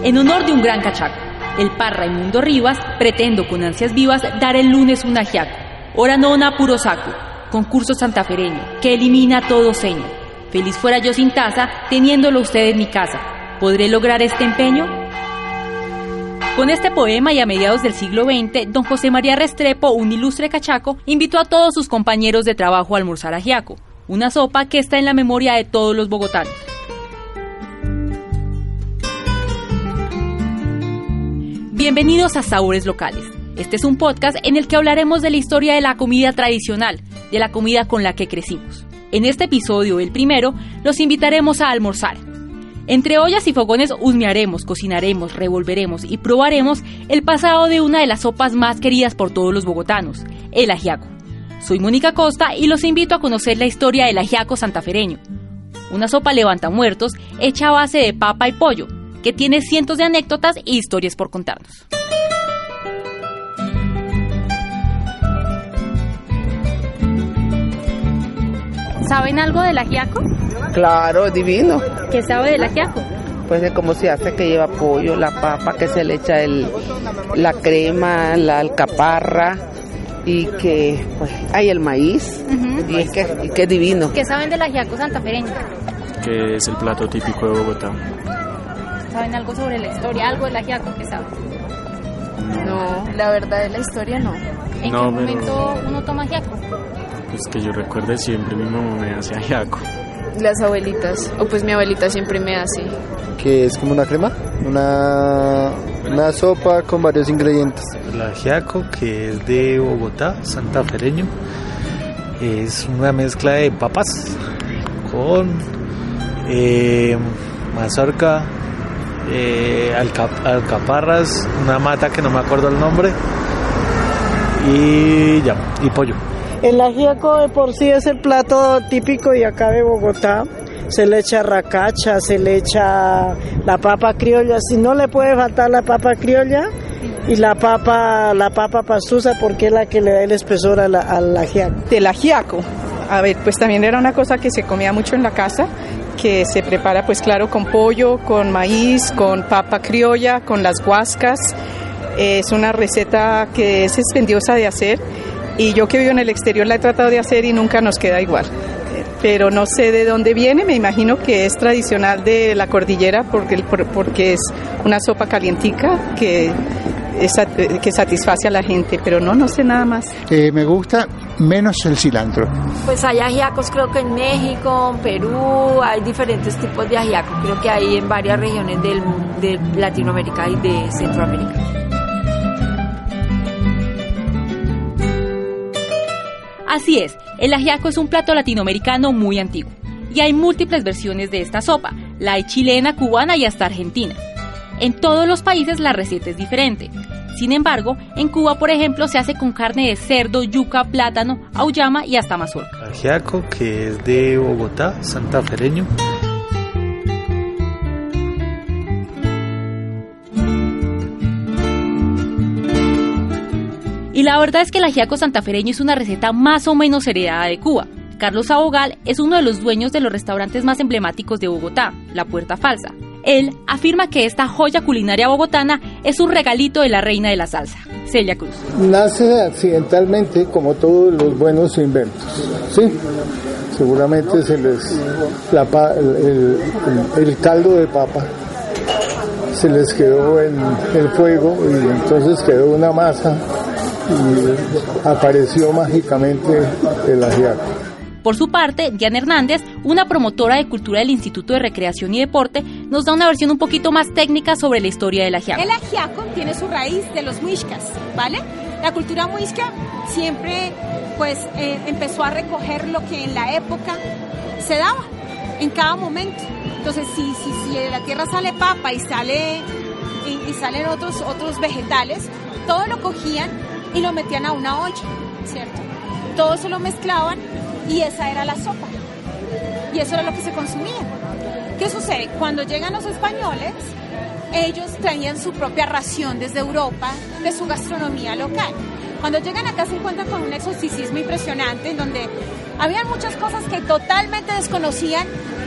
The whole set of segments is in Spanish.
En honor de un gran cachaco, el par Raimundo Rivas, pretendo con ansias vivas dar el lunes un ajiaco. Ora nona puro saco, concurso santafereño, que elimina todo seño. Feliz fuera yo sin taza, teniéndolo usted en mi casa. ¿Podré lograr este empeño? Con este poema y a mediados del siglo XX, don José María Restrepo, un ilustre cachaco, invitó a todos sus compañeros de trabajo a almorzar ajiaco, una sopa que está en la memoria de todos los bogotanos. Bienvenidos a Sabores Locales. Este es un podcast en el que hablaremos de la historia de la comida tradicional, de la comida con la que crecimos. En este episodio, el primero, los invitaremos a almorzar. Entre ollas y fogones husmearemos, cocinaremos, revolveremos y probaremos el pasado de una de las sopas más queridas por todos los bogotanos, el ajiaco. Soy Mónica Costa y los invito a conocer la historia del ajiaco santafereño. Una sopa levantamuertos hecha a base de papa y pollo, que tiene cientos de anécdotas e historias por contarnos. ¿Saben algo del ajiaco? Claro, divino. ¿Qué sabe del ajiaco? Pues de cómo se hace, que lleva pollo, la papa, que se le echa la crema, la alcaparra y que pues hay el maíz. Y es que es divino. ¿Qué saben del ajiaco santafereño? Que es el plato típico de Bogotá. ¿Saben algo sobre la historia? ¿Algo del ajiaco que saben? No, la verdad de la historia no. ¿En qué momento uno toma ajiaco? Pues que yo recuerde siempre mi mamá me hace ajiaco. Las abuelitas, o pues mi abuelita siempre me hace. Que es como una crema, una sopa con varios ingredientes. El ajiaco, que es de Bogotá, santafereño, es una mezcla de papas con mazorca, alcaparras, una mata que no me acuerdo el nombre, y pollo. El ajiaco de por sí es el plato típico de acá de Bogotá. Se le echa racacha, se le echa la papa criolla. Si no le puede faltar la papa criolla y la papa pastusa, porque es la que le da el espesor al ajiaco. Del ajiaco, a ver, pues también era una cosa que se comía mucho en la casa, que se prepara pues claro con pollo, con maíz, con papa criolla, con las guascas. Es una receta que es expendiosa de hacer. Y yo que vivo en el exterior la he tratado de hacer y nunca nos queda igual. Pero no sé de dónde viene, me imagino que es tradicional de la cordillera porque es una sopa calientica que satisface a la gente, pero no sé nada más. Me gusta menos el cilantro. Pues hay ajiacos creo que en México, en Perú, hay diferentes tipos de ajiaco, creo que hay en varias regiones de Latinoamérica y de Centroamérica. Así es, el ajiaco es un plato latinoamericano muy antiguo y hay múltiples versiones de esta sopa, la hay chilena, cubana y hasta argentina. En todos los países la receta es diferente. Sin embargo, en Cuba, por ejemplo, se hace con carne de cerdo, yuca, plátano, auyama y hasta mazorca. Ajiaco, que es de Bogotá, santafereño. Y la verdad es que el ajiaco santafereño es una receta más o menos heredada de Cuba. Carlos Abogal es uno de los dueños de los restaurantes más emblemáticos de Bogotá, La Puerta Falsa. Él afirma que esta joya culinaria bogotana es un regalito de la reina de la salsa, Celia Cruz. Nace accidentalmente, como todos los buenos inventos, ¿sí? Seguramente el caldo de papa se les quedó en el fuego y entonces quedó una masa y apareció mágicamente el ajiaco. Por su parte, Diana Hernández, una promotora de cultura del Instituto de Recreación y Deporte, nos da una versión un poquito más técnica sobre la historia del ajiaco. El ajiaco tiene su raíz de los muiscas, ¿vale? La cultura muisca siempre empezó a recoger lo que en la época se daba, en cada momento. Entonces, si de la tierra sale papa y salen otros vegetales, todo lo cogían y lo metían a una olla, ¿cierto? Todo se lo mezclaban y esa era la sopa. Y eso era lo que se consumía. ¿Qué sucede? Cuando llegan los españoles, ellos traían su propia ración desde Europa de su gastronomía local. Cuando llegan acá se encuentran con un exoticismo impresionante en donde había muchas cosas que totalmente desconocían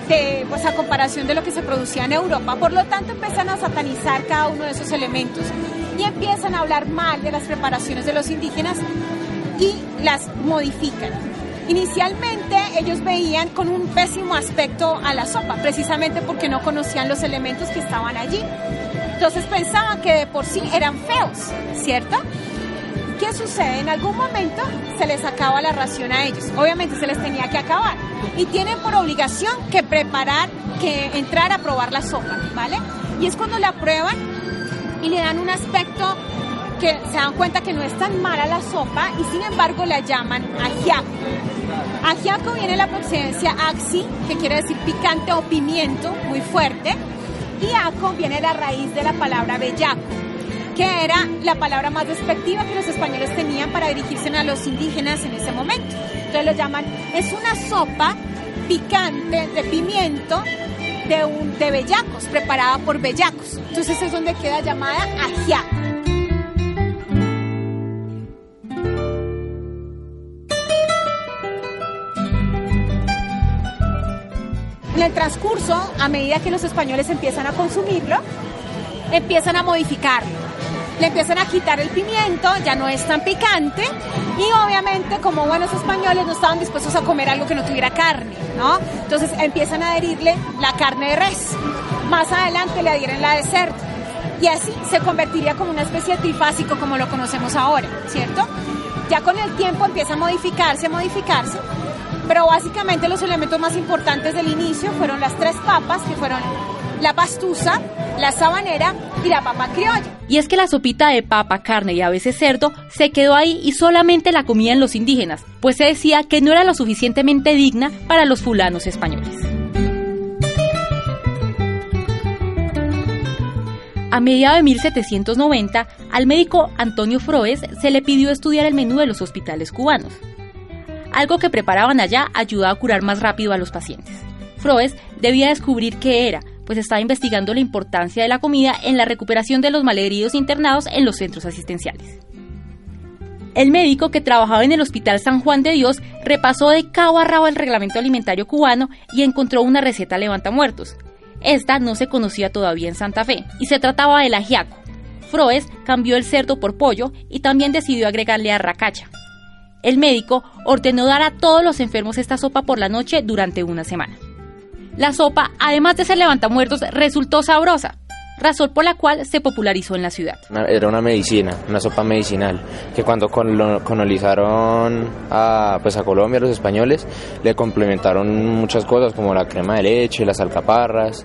pues a comparación de lo que se producía en Europa. Por lo tanto, empiezan a satanizar cada uno de esos elementos y empiezan a hablar mal de las preparaciones de los indígenas y las modifican. Inicialmente ellos veían con un pésimo aspecto a la sopa, precisamente porque no conocían los elementos que estaban allí. Entonces pensaban que de por sí eran feos, ¿cierto? ¿Qué sucede? En algún momento se les acaba la ración a ellos. Obviamente se les tenía que acabar. Y tienen por obligación que entrar a probar la sopa, ¿vale? Y es cuando la prueban y le dan un aspecto que se dan cuenta que no es tan mala la sopa y sin embargo la llaman ajiaco. Ajiaco viene de la procedencia axi, que quiere decir picante o pimiento, muy fuerte. Y aco viene de la raíz de la palabra bellaco, que era la palabra más despectiva que los españoles tenían para dirigirse a los indígenas en ese momento. Entonces lo llaman, es una sopa picante de pimiento de bellacos, preparada por bellacos. Entonces es donde queda llamada ajiaco. En el transcurso, a medida que los españoles empiezan a consumirlo, empiezan a modificarlo. Le empiezan a quitar el pimiento, ya no es tan picante y obviamente como buenos españoles no estaban dispuestos a comer algo que no tuviera carne, ¿no? Entonces empiezan a adherirle la carne de res. Más adelante le adhieren la de cerdo y así se convertiría como una especie de trifásico como lo conocemos ahora, ¿cierto? Ya con el tiempo empieza a modificarse, pero básicamente los elementos más importantes del inicio fueron las 3 papas, que fueron la pastusa, la sabanera y la papa criolla. Y es que la sopita de papa, carne y a veces cerdo se quedó ahí y solamente la comían los indígenas, pues se decía que no era lo suficientemente digna para los fulanos españoles. A mediados de 1790, al médico Antonio Froes se le pidió estudiar el menú de los hospitales cubanos. Algo que preparaban allá ayudaba a curar más rápido a los pacientes. Froes debía descubrir qué era, pues estaba investigando la importancia de la comida en la recuperación de los malheridos internados en los centros asistenciales. El médico, que trabajaba en el Hospital San Juan de Dios, repasó de cabo a rabo el reglamento alimentario cubano y encontró una receta levantamuertos. Esta no se conocía todavía en Santa Fe y se trataba del ajiaco. Froes cambió el cerdo por pollo y también decidió agregarle arracacha. El médico ordenó dar a todos los enfermos esta sopa por la noche durante una semana. La sopa, además de ser levantamuertos, resultó sabrosa, razón por la cual se popularizó en la ciudad. Era una medicina, una sopa medicinal, que cuando colonizaron a Colombia los españoles, le complementaron muchas cosas como la crema de leche, las alcaparras.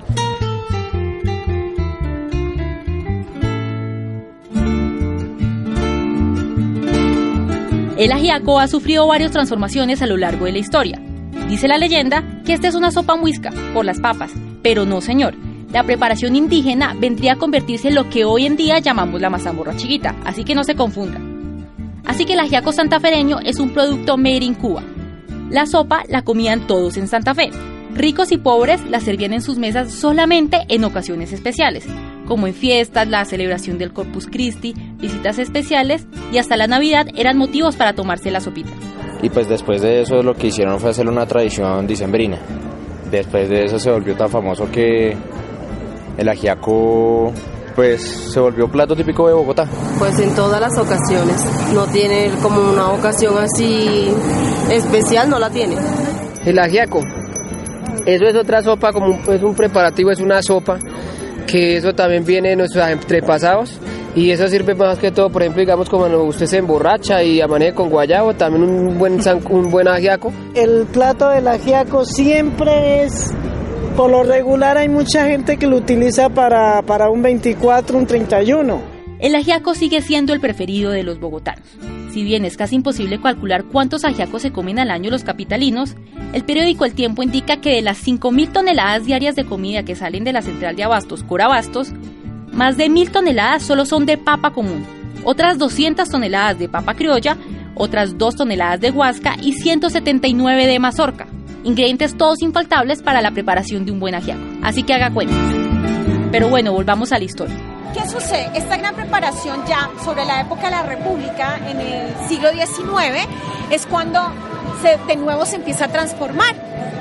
El ajiaco ha sufrido varias transformaciones a lo largo de la historia. Dice la leyenda que esta es una sopa muisca, por las papas, pero no, señor. La preparación indígena vendría a convertirse en lo que hoy en día llamamos la mazamorra chiquita, así que no se confundan. Así que el ajiaco santafereño es un producto made in Cuba. La sopa la comían todos en Santa Fe. Ricos y pobres la servían en sus mesas solamente en ocasiones especiales, como en fiestas, la celebración del Corpus Christi, visitas especiales y hasta la Navidad eran motivos para tomarse la sopita. Y pues después de eso lo que hicieron fue hacer una tradición dicembrina. Después de eso se volvió tan famoso que el ajiaco pues se volvió plato típico de Bogotá. Pues en todas las ocasiones, no tiene como una ocasión así especial, no la tiene. El ajiaco, eso es otra sopa, como es un preparativo, es una sopa, que eso también viene de nuestros antepasados. Y eso sirve más que todo, por ejemplo, digamos, como usted se emborracha y amanece con guayabo, también un buen ajiaco. El plato del ajiaco siempre es, por lo regular hay mucha gente que lo utiliza para un 24, un 31. El ajiaco sigue siendo el preferido de los bogotanos. Si bien es casi imposible calcular cuántos ajiacos se comen al año los capitalinos, el periódico El Tiempo indica que de las 5.000 toneladas diarias de comida que salen de la central de abastos Corabastos, más de 1.000 toneladas solo son de papa común, otras 200 toneladas de papa criolla, otras 2 toneladas de guasca y 179 de mazorca. Ingredientes todos infaltables para la preparación de un buen ajiaco. Así que haga cuentas. Pero bueno, volvamos a la historia. ¿Qué sucede? Esta gran preparación ya sobre la época de la República, en el siglo XIX, es cuando de nuevo se empieza a transformar.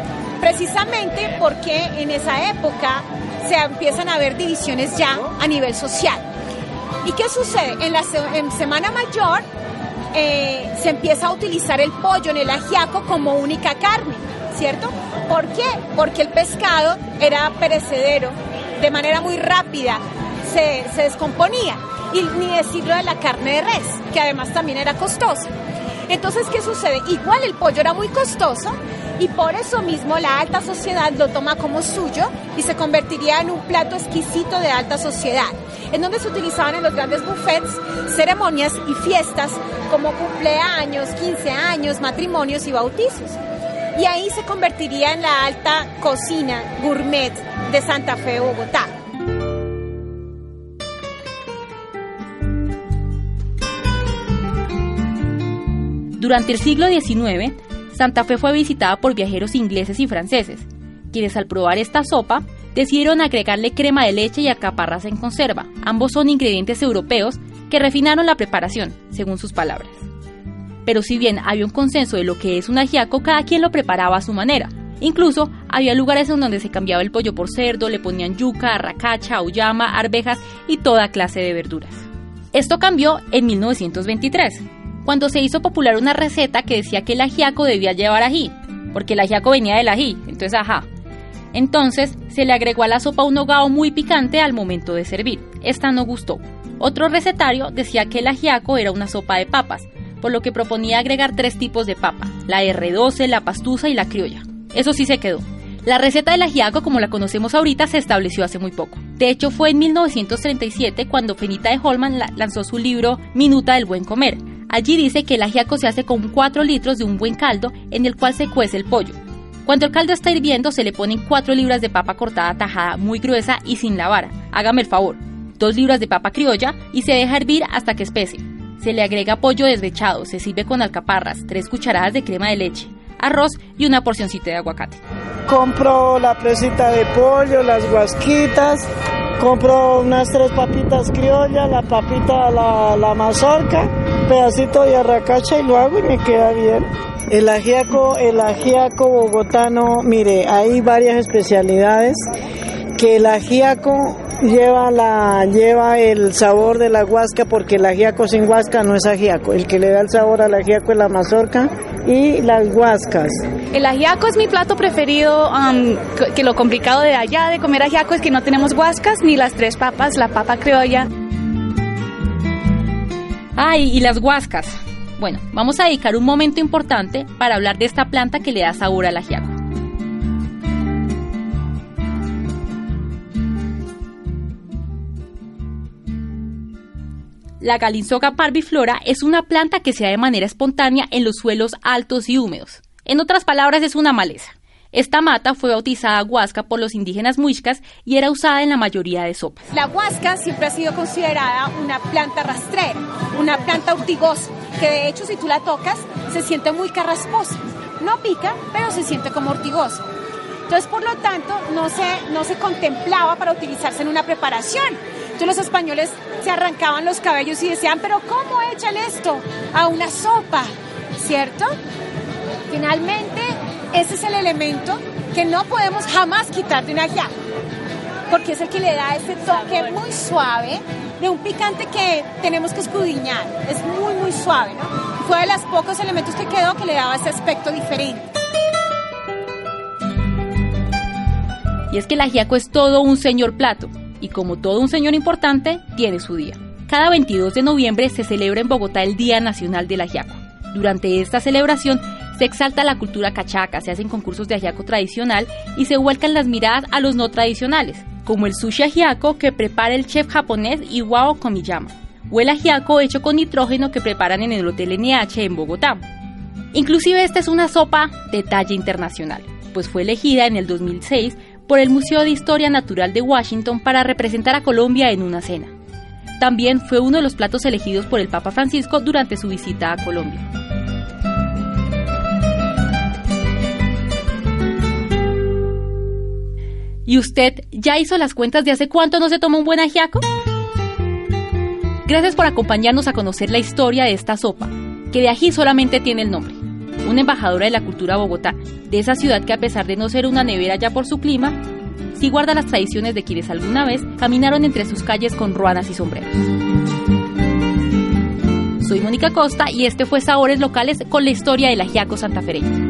precisamente porque en esa época se empiezan a ver divisiones ya a nivel social. ¿Y qué sucede? En Semana Mayor se empieza a utilizar el pollo en el ajiaco como única carne, ¿cierto? ¿Por qué? Porque el pescado era perecedero, de manera muy rápida se descomponía, y ni decirlo de la carne de res, que además también era costosa. Entonces, ¿qué sucede? Igual el pollo era muy costoso y por eso mismo la alta sociedad lo toma como suyo y se convertiría en un plato exquisito de alta sociedad, en donde se utilizaban en los grandes buffets ceremonias y fiestas como cumpleaños, 15 años, matrimonios y bautizos. Y ahí se convertiría en la alta cocina gourmet de Santa Fe, Bogotá. Durante el siglo XIX, Santa Fe fue visitada por viajeros ingleses y franceses, quienes al probar esta sopa decidieron agregarle crema de leche y alcaparras en conserva. Ambos son ingredientes europeos que refinaron la preparación, según sus palabras. Pero si bien había un consenso de lo que es un ajiaco, cada quien lo preparaba a su manera. Incluso había lugares en donde se cambiaba el pollo por cerdo, le ponían yuca, arracacha, auyama, arvejas y toda clase de verduras. Esto cambió en 1923, cuando se hizo popular una receta que decía que el ajiaco debía llevar ají, porque el ajiaco venía del ají, entonces ajá. Entonces se le agregó a la sopa un hogao muy picante al momento de servir. Esta no gustó. Otro recetario decía que el ajiaco era una sopa de papas, por lo que proponía agregar 3 tipos de papa, la R12, la pastusa y la criolla. Eso sí se quedó. La receta del ajiaco, como la conocemos ahorita, se estableció hace muy poco. De hecho, fue en 1937 cuando Fenita de Holman lanzó su libro Minuta del Buen Comer. Allí dice que el ajiaco se hace con 4 litros de un buen caldo en el cual se cuece el pollo. Cuando el caldo está hirviendo, se le ponen 4 libras de papa cortada tajada muy gruesa y sin lavar. Hágame el favor. 2 libras de papa criolla y se deja hervir hasta que espese. Se le agrega pollo desmechado, se sirve con alcaparras, 3 cucharadas de crema de leche, arroz y una porcioncita de aguacate. Compro la presita de pollo, las guasquitas, compro unas 3 papitas criollas, la papita, la mazorca, pedacito de arracacha y lo hago y me queda bien. El ajiaco bogotano, mire, hay varias especialidades que el ajiaco lleva el sabor de la guasca, porque el ajiaco sin guasca no es ajiaco. El que le da el sabor al ajiaco es la mazorca y las guascas. El ajiaco es mi plato preferido, que lo complicado de allá de comer ajiaco es que no tenemos guascas ni las 3 papas, la papa criolla. ¡Ay, y las guascas! Bueno, vamos a dedicar un momento importante para hablar de esta planta que le da sabor al ajiaco. La Galinzoga parviflora es una planta que se da de manera espontánea en los suelos altos y húmedos. En otras palabras, es una maleza. Esta mata fue bautizada guasca por los indígenas muiscas y era usada en la mayoría de sopas. La guasca siempre ha sido considerada una planta rastrera, una planta urtigosa, que de hecho si tú la tocas se siente muy carrasposa. No pica, pero se siente como urtigosa. Entonces, por lo tanto, no se contemplaba para utilizarse en una preparación. Entonces los españoles se arrancaban los cabellos y decían, pero ¿cómo echan esto a una sopa? ¿Cierto? Finalmente, ese es el elemento que no podemos jamás quitar de un ajiaco, porque es el que le da ese toque muy suave de un picante que tenemos que escudriñar. Es muy, muy suave, ¿no? Fue de los pocos elementos que quedó que le daba ese aspecto diferente. Y es que el ajiaco es todo un señor plato, y como todo un señor importante, tiene su día. Cada 22 de noviembre se celebra en Bogotá el Día Nacional del Ajiaco. Durante esta celebración se exalta la cultura cachaca, se hacen concursos de ajiaco tradicional y se vuelcan las miradas a los no tradicionales, como el sushi ajiaco que prepara el chef japonés Iwao Komiyama, o el ajiaco hecho con nitrógeno que preparan en el Hotel NH en Bogotá. Inclusive esta es una sopa de talla internacional, pues fue elegida en el 2006 por el Museo de Historia Natural de Washington para representar a Colombia en una cena. También fue uno de los platos elegidos por el Papa Francisco durante su visita a Colombia. ¿Y usted ya hizo las cuentas de hace cuánto no se toma un buen ajiaco? Gracias por acompañarnos a conocer la historia de esta sopa, que de ají solamente tiene el nombre. Un una embajadora de la cultura bogotana, de esa ciudad que a pesar de no ser una nevera ya por su clima, sí guarda las tradiciones de quienes alguna vez caminaron entre sus calles con ruanas y sombreros. Soy Mónica Costa y este fue Sabores Locales con la historia del ajiaco santafereño.